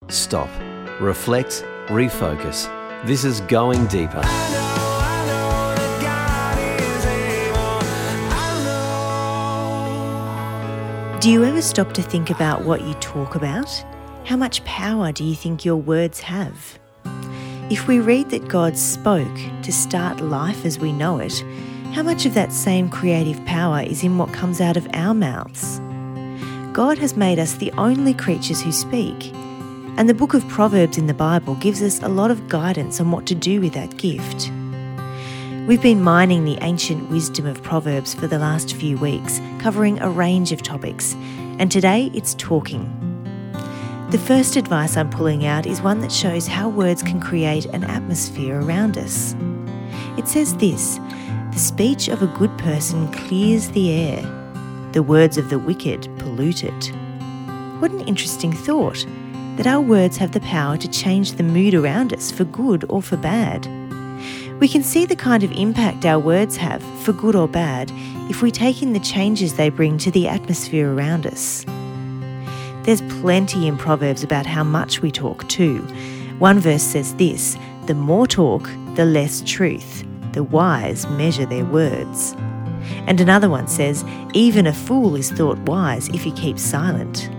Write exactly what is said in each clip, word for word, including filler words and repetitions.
Stop. Reflect. Refocus. This is Going Deeper. Do you ever stop to think about what you talk about? How much power do you think your words have? If we read that God spoke to start life as we know it, how much of that same creative power is in what comes out of our mouths? God has made us the only creatures who speak, and the book of Proverbs in the Bible gives us a lot of guidance on what to do with that gift. We've been mining the ancient wisdom of Proverbs for the last few weeks, covering a range of topics, and today it's talking. The first advice I'm pulling out is one that shows how words can create an atmosphere around us. It says this: "The speech of a good person clears the air. The words of the wicked pollute it." What an interesting thought, that our words have the power to change the mood around us for good or for bad. We can see the kind of impact our words have, for good or bad, if we take in the changes they bring to the atmosphere around us. There's plenty in Proverbs about how much we talk too. One verse says this: "The more talk, the less truth. The wise measure their words." And another one says, "Even a fool is thought wise if he keeps silent."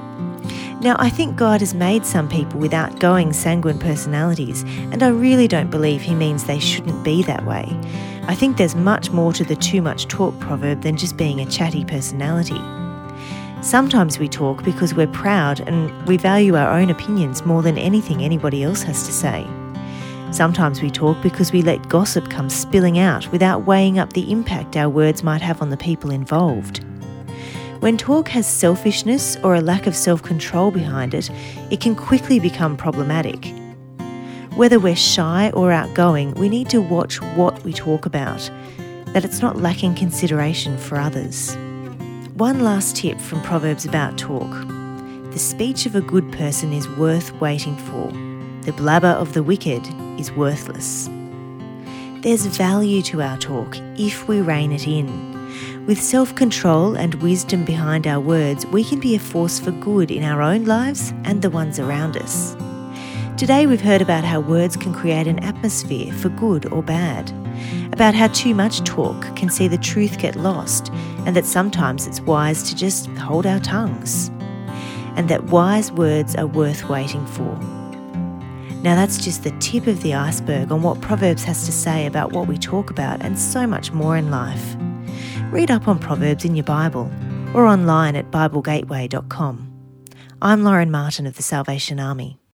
Now, I think God has made some people with outgoing, sanguine personalities, and I really don't believe he means they shouldn't be that way. I think there's much more to the too much talk proverb than just being a chatty personality. Sometimes we talk because we're proud and we value our own opinions more than anything anybody else has to say. Sometimes we talk because we let gossip come spilling out without weighing up the impact our words might have on the people involved. When talk has selfishness or a lack of self-control behind it, it can quickly become problematic. Whether we're shy or outgoing, we need to watch what we talk about, that it's not lacking consideration for others. One last tip from Proverbs about talk: the speech of a good person is worth waiting for. The blabber of the wicked is worthless. There's value to our talk if we rein it in. With self-control and wisdom behind our words, we can be a force for good in our own lives and the ones around us. Today we've heard about how words can create an atmosphere for good or bad, about how too much talk can see the truth get lost, and that sometimes it's wise to just hold our tongues, and that wise words are worth waiting for. Now that's just the tip of the iceberg on what Proverbs has to say about what we talk about and so much more in life. Read up on Proverbs in your Bible or online at bible gateway dot com. I'm Lauren Martin of the Salvation Army.